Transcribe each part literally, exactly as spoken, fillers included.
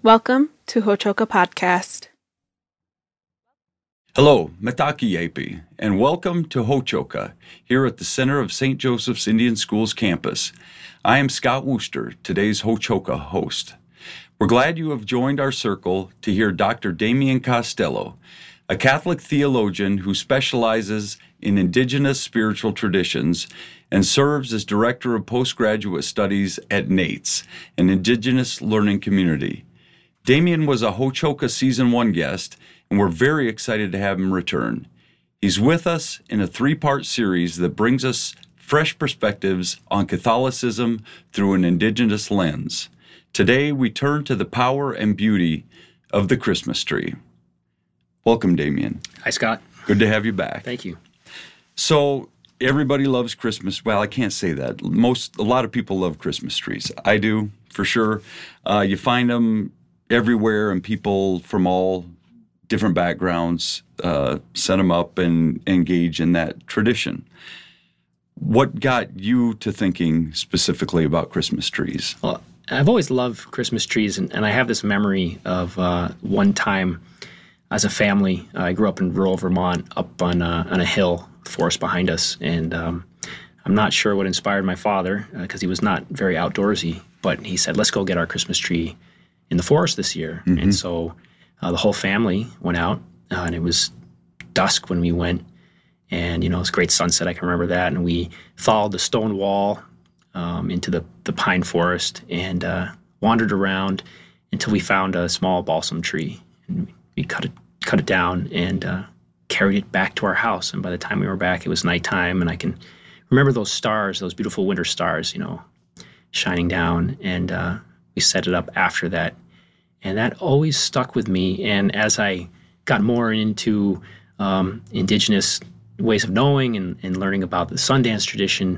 Welcome to Hochoka Podcast. Hello, Mataki Yepi, and welcome to Hochoka, here at the center of Saint Joseph's Indian Schools campus. I am Scott Wooster, today's Hochoka host. We're glad you have joined our circle to hear Doctor Damian Costello, a Catholic theologian who specializes in indigenous spiritual traditions and serves as Director of Postgraduate Studies at NAITS, an indigenous learning community. Damian was a Hochoka Season one guest, and we're very excited to have him return. He's with us in a three-part series that brings us fresh perspectives on Catholicism through an indigenous lens. Today, we turn to the power and beauty of the Christmas tree. Welcome, Damian. Hi, Scott. Good to have you back. Thank you. So, everybody loves Christmas. Well, I can't say that. Most, a lot of people love Christmas trees. I do, for sure. Uh, you find them everywhere, and people from all different backgrounds uh, set them up and engage in that tradition. What got you to thinking specifically about Christmas trees? Well, I've always loved Christmas trees, and, and I have this memory of uh, one time as a family. Uh, I grew up in rural Vermont, up on a, on a hill, forest behind us, and um, I'm not sure what inspired my father, because uh, he was not very outdoorsy, but he said, let's go get our Christmas tree in the forest this year. Mm-hmm. And so uh, the whole family went out, uh, and it was dusk when we went. And, you know, it was a great sunset. I can remember that. And we followed the stone wall um, into the, the pine forest and uh, wandered around until we found a small balsam tree. And we cut it, cut it down and uh, carried it back to our house. And by the time we were back, it was nighttime. And I can remember those stars, those beautiful winter stars, you know, shining down. And uh, we set it up after that. And that always stuck with me. And as I got more into um, indigenous ways of knowing and, and learning about the Sundance tradition,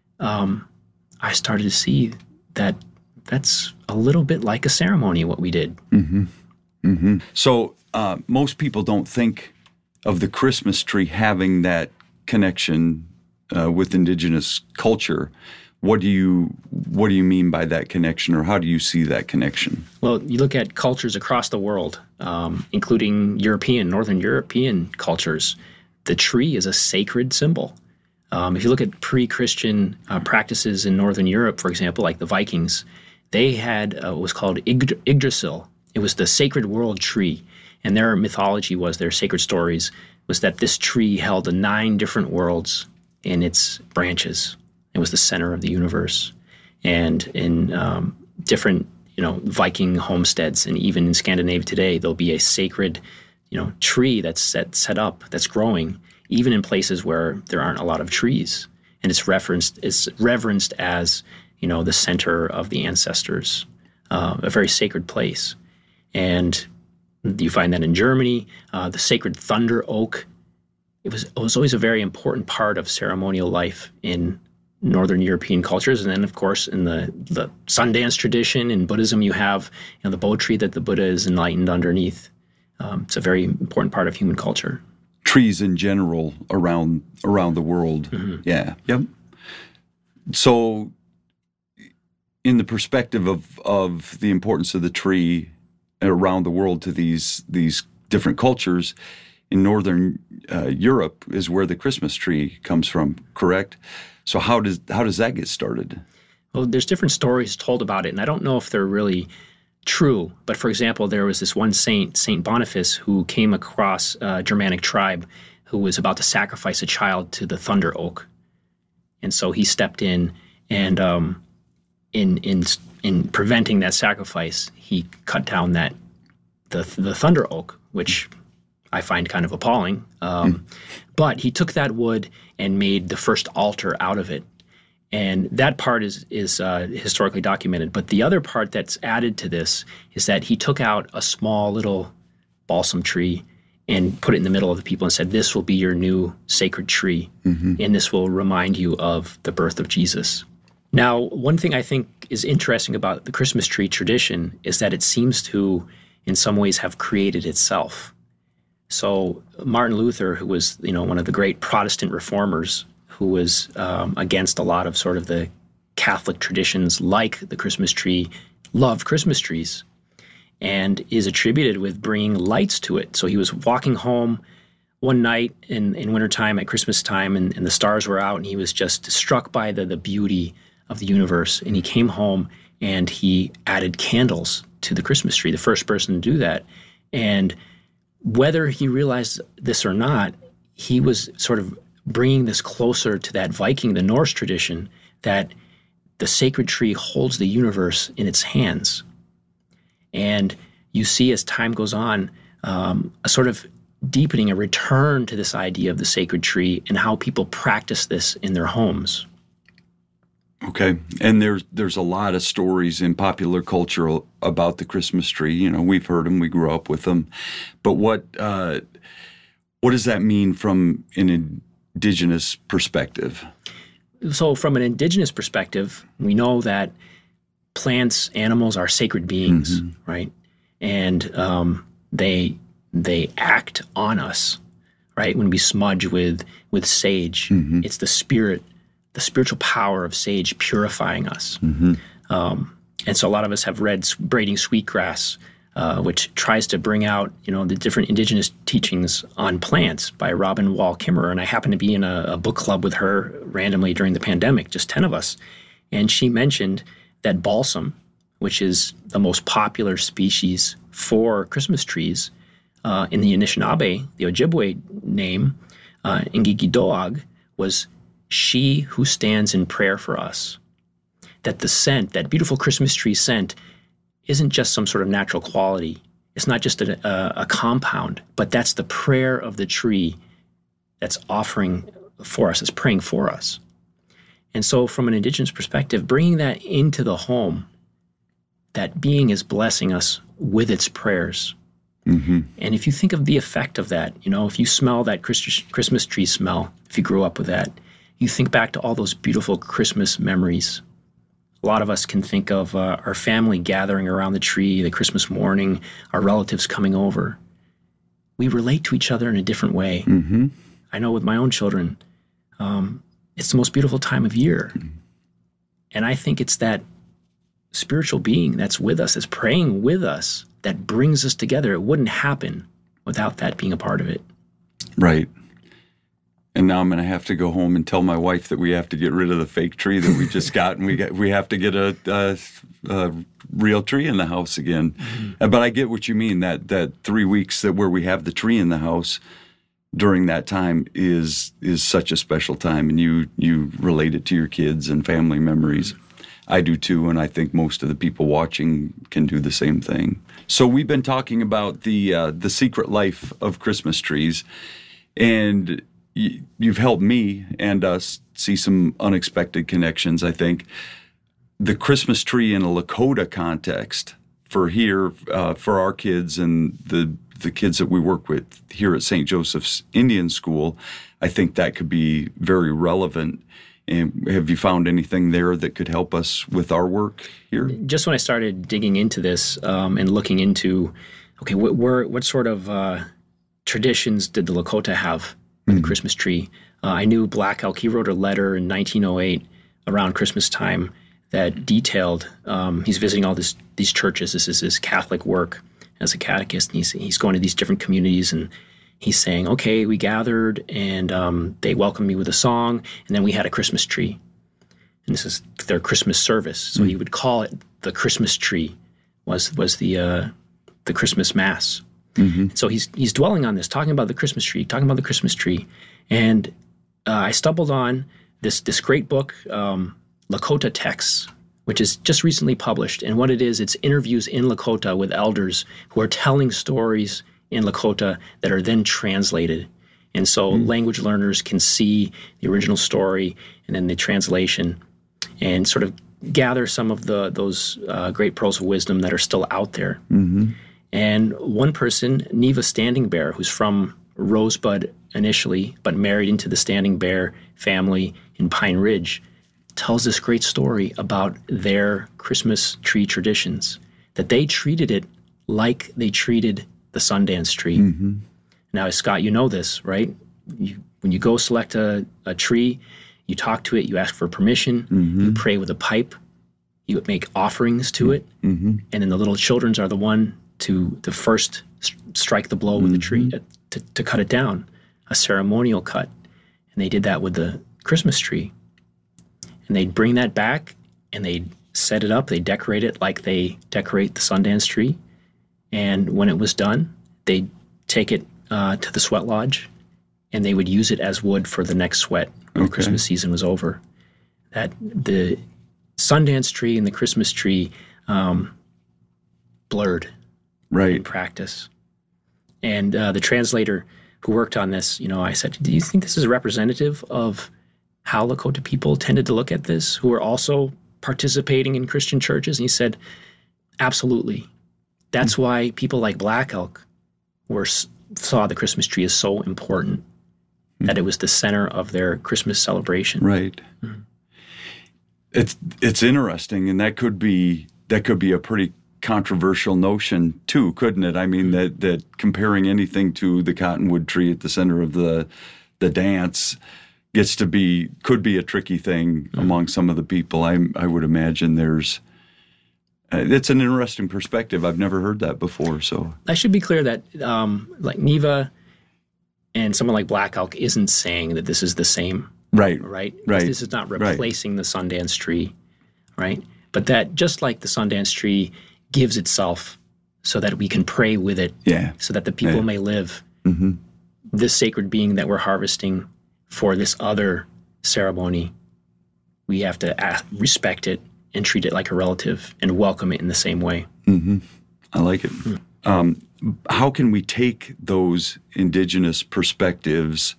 um, I started to see that that's a little bit like a ceremony, what we did. Mm-hmm. Mm-hmm. So uh, most people don't think of the Christmas tree having that connection uh, with indigenous culture. What do you what do you mean by that connection, or how do you see that connection? Well, you look at cultures across the world, um, including European, Northern European cultures. The tree is a sacred symbol. Um, if you look at pre-Christian uh, practices in Northern Europe, for example, like the Vikings, they had uh, what was called Yggd- Yggdrasil. It was the sacred world tree, and their mythology was, their sacred stories, was that this tree held the nine different worlds in its branches. It was the center of the universe. And in um, different, you know, Viking homesteads, and even in Scandinavia today, there'll be a sacred, you know, tree that's set, set up, that's growing, even in places where there aren't a lot of trees. And it's referenced, it's reverenced as, you know, the center of the ancestors, uh, a very sacred place. And you find that in Germany, uh, the sacred thunder oak, it was, it was always a very important part of ceremonial life in Northern European cultures. And then, of course, in the, the Sundance tradition, in Buddhism, you have, you know, the Bo tree that the Buddha is enlightened underneath. Um, it's a very important part of human culture. Trees in general around around the world. Mm-hmm. Yeah. Yep. So in the perspective of, of the importance of the tree around the world to these these different cultures, in Northern uh, Europe is where the Christmas tree comes from, correct? So how does how does that get started? Well, there's different stories told about it, and I don't know if they're really true. But for example, there was this one saint, Saint Boniface, who came across a Germanic tribe who was about to sacrifice a child to the thunder oak. And so he stepped in, and um, in in in preventing that sacrifice, he cut down that the the thunder oak, which I find kind of appalling. Um, mm. But he took that wood and made the first altar out of it. And that part is is uh, historically documented. But the other part that's added to this is that he took out a small little balsam tree and put it in the middle of the people and said, this will be your new sacred tree, mm-hmm. and this will remind you of the birth of Jesus. Now, one thing I think is interesting about the Christmas tree tradition is that it seems to, in some ways, have created itself. So Martin Luther, who was, you know, one of the great Protestant reformers, who was um, against a lot of sort of the Catholic traditions like the Christmas tree, loved Christmas trees. and is attributed with bringing lights to it. So he was walking home one night in, in wintertime at Christmas time, and, and the stars were out, and he was just struck by the, the beauty of the universe. And he came home and he added candles to the Christmas tree, the first person to do that. And whether he realized this or not, he was sort of bringing this closer to that Viking, the Norse tradition, that the sacred tree holds the universe in its hands. And you see as time goes on, um, a sort of deepening, a return to this idea of the sacred tree and how people practice this in their homes. Okay. And there's there's a lot of stories in popular culture about the Christmas tree. You know, we've heard them, we grew up with them. But what uh, what does that mean from an indigenous perspective? So from an indigenous perspective, we know that plants, animals are sacred beings, mm-hmm. right? And um, they they act on us, right? When we smudge with with sage, mm-hmm. it's the spirit, the spiritual power of sage purifying us. Mm-hmm. Um, and so a lot of us have read Braiding Sweetgrass, uh, which tries to bring out, you know, the different indigenous teachings on plants by Robin Wall Kimmerer. And I happened to be in a, a book club with her randomly during the pandemic, just ten of us. And she mentioned that balsam, which is the most popular species for Christmas trees, uh, in the Anishinaabe, the Ojibwe name, uh, Ngigidoag, was she who stands in prayer for us. That the scent, that beautiful Christmas tree scent, isn't just some sort of natural quality. It's not just a, a, a compound, but that's the prayer of the tree that's offering for us, is praying for us. And so from an indigenous perspective, bringing that into the home, that being is blessing us with its prayers. Mm-hmm. And if you think of the effect of that, you know, if you smell that Christmas tree smell, if you grew up with that, you think back to all those beautiful Christmas memories. A lot of us can think of uh, our family gathering around the tree, the Christmas morning, our relatives coming over. We relate to each other in a different way. Mm-hmm. I know with my own children, um, it's the most beautiful time of year. Mm-hmm. And I think it's that spiritual being that's with us, that's praying with us, that brings us together. It wouldn't happen without that being a part of it. Right. And now I'm going to have to go home and tell my wife that we have to get rid of the fake tree that we just got, and we get, we have to get a, a, a real tree in the house again. Mm-hmm. But I get what you mean, that that three weeks that where we have the tree in the house during that time is is such a special time, and you you relate it to your kids and family memories. I do too, and I think most of the people watching can do the same thing. So we've been talking about the uh, the secret life of Christmas trees, and you've helped me and us see some unexpected connections, I think. The Christmas tree in a Lakota context for here, uh, for our kids and the the kids that we work with here at Saint Joseph's Indian School, I think that could be very relevant. And have you found anything there that could help us with our work here? Just when I started digging into this um, and looking into, okay, what, where, what sort of uh, traditions did the Lakota have with mm-hmm. the Christmas tree? Uh, I knew Black Elk, he wrote a letter in nineteen oh eight around Christmas time that detailed, um, he's visiting all this, these churches. This is his Catholic work as a catechist. And he's, he's going to these different communities, and he's saying, okay, we gathered, and um, they welcomed me with a song, and then we had a Christmas tree. And this is their Christmas service. So mm-hmm. he would call it the Christmas tree, was was the uh, the Christmas Mass. Mm-hmm. So he's he's dwelling on this, talking about the Christmas tree, talking about the Christmas tree. And uh, I stumbled on this this great book, um, Lakota Texts, which is just recently published. And what it is, it's interviews in Lakota with elders who are telling stories in Lakota that are then translated. And so mm. language learners can see the original story and then the translation and sort of gather some of the those uh, great pearls of wisdom that are still out there. Mm-hmm. And one person, Neva Standing Bear, who's from Rosebud initially, but married into the Standing Bear family in Pine Ridge, tells this great story about their Christmas tree traditions, that they treated it like they treated the Sundance tree. Mm-hmm. Now, Scott, you know this, right? You, when you go select a, a tree, you talk to it, you ask for permission, mm-hmm. you pray with a pipe, you make offerings to it, mm-hmm. and then the little children are the one to the first st- strike the blow with the tree, to, to, to cut it down, a ceremonial cut. And they did that with the Christmas tree. And they'd bring that back and they'd set it up, they'd decorate it like they decorate the Sundance tree. And when it was done, they'd take it uh, to the sweat lodge and they would use it as wood for the next sweat when Okay. the Christmas season was over. That the Sundance tree and the Christmas tree um, blurred Right. in practice. And uh, the translator who worked on this, you know, I said, do you think this is representative of how Lakota people tended to look at this, who are also participating in Christian churches? And he said, absolutely. That's mm-hmm. why people like Black Elk were saw the Christmas tree as so important, mm-hmm. that it was the center of their Christmas celebration. Right. Mm-hmm. It's it's interesting, and that could be that could be a pretty controversial notion too, couldn't it? I mean, that that comparing anything to the cottonwood tree at the center of the the dance gets to be could be a tricky thing mm-hmm. among some of the people. I I would imagine there's uh, it's an interesting perspective. I've never heard that before. So I should be clear that um, like Neva and someone like Black Elk isn't saying that this is the same. Right. Right. Right. This is not replacing right. the Sundance tree, right? But that just like the Sundance tree gives itself so that we can pray with it, yeah. so that the people yeah. may live mm-hmm. this sacred being that we're harvesting for this other ceremony. We have to ask, respect it and treat it like a relative and welcome it in the same way. Mm-hmm. I like it. Mm. Um, how can we take those indigenous perspectives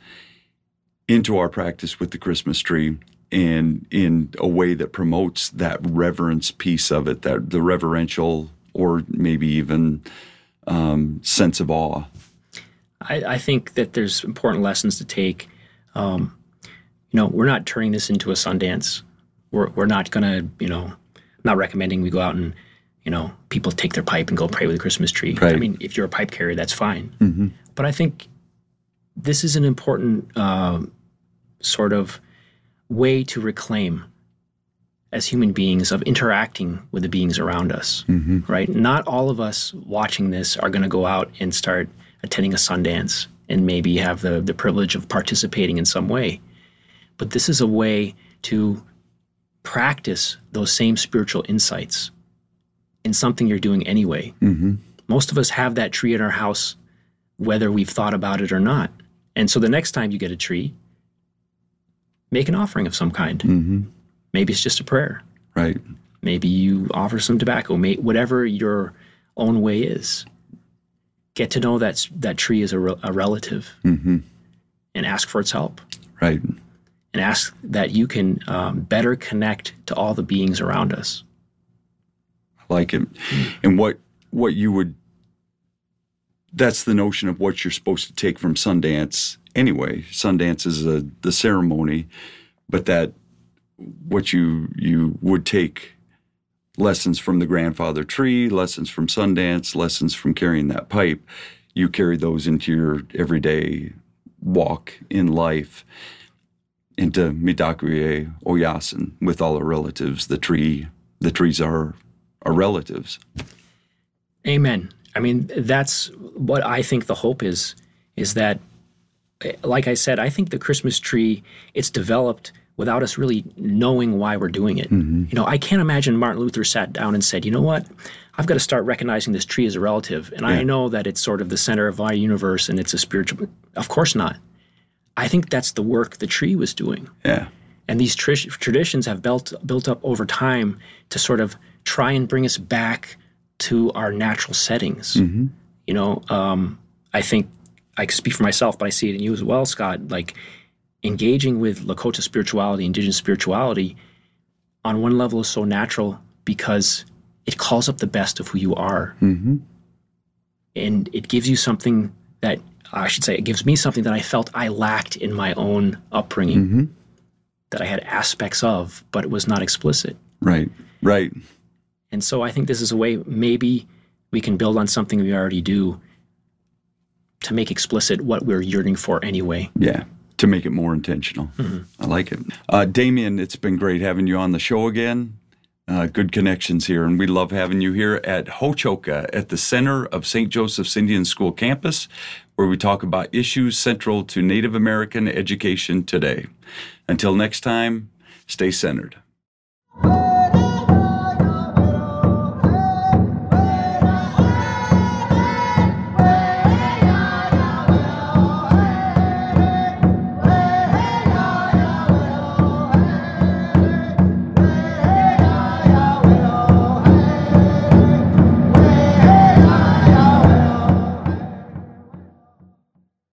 into our practice with the Christmas tree and in a way that promotes that reverence piece of it, that the reverential or maybe even um, sense of awe? I, I think that there's important lessons to take. Um, you know, we're not turning this into a Sundance. We're we're not going to, you know, I'm not recommending we go out and, you know, people take their pipe and go pray with a Christmas tree. Right. I mean, if you're a pipe carrier, that's fine. Mm-hmm. But I think this is an important uh, sort of way to reclaim as human beings of interacting with the beings around us, mm-hmm. right? Not all of us watching this are going to go out and start attending a Sundance and maybe have the, the privilege of participating in some way. But this is a way to practice those same spiritual insights in something you're doing anyway. Mm-hmm. Most of us have that tree in our house, whether we've thought about it or not. And so the next time you get a tree, make an offering of some kind. Mm-hmm. Maybe it's just a prayer. Right. Maybe you offer some tobacco, may, whatever your own way is. Get to know that that tree is a, re, a relative, mm-hmm. and ask for its help. Right. And ask that you can um, better connect to all the beings around us. I like it. Mm-hmm. And what what you would, that's the notion of what you're supposed to take from Sundance anyway. Sundance is a, the ceremony, but that what you you would take lessons from the grandfather tree, lessons from Sundance, lessons from carrying that pipe, you carry those into your everyday walk in life, into Mitakuye Oyasin with all our relatives. The tree, the trees are our relatives. Amen. I mean, that's what I think the hope is, is that, like I said, I think the Christmas tree, it's developed without us really knowing why we're doing it. Mm-hmm. You know, I can't imagine Martin Luther sat down and said, you know what, I've got to start recognizing this tree as a relative. And yeah. I know that it's sort of the center of our universe and it's a spiritual, of course not. I think that's the work the tree was doing. Yeah. And these tr- traditions have built built up over time to sort of try and bring us back to our natural settings. Mm-hmm. You know, um, I think I can speak for myself, but I see it in you as well, Scott, like engaging with Lakota spirituality, indigenous spirituality, on one level is so natural because it calls up the best of who you are. Mm-hmm. And it gives you something that, I should say, it gives me something that I felt I lacked in my own upbringing, mm-hmm. that I had aspects of, but it was not explicit. Right, right. And so I think this is a way maybe we can build on something we already do to make explicit what we're yearning for anyway. Yeah, to make it more intentional. Mm-hmm. I like it. Uh, Damien, it's been great having you on the show again. Uh, good connections here, and we love having you here at Ho-Chokeh at the center of Saint Joseph's Indian School campus, where we talk about issues central to Native American education today. Until next time, stay centered.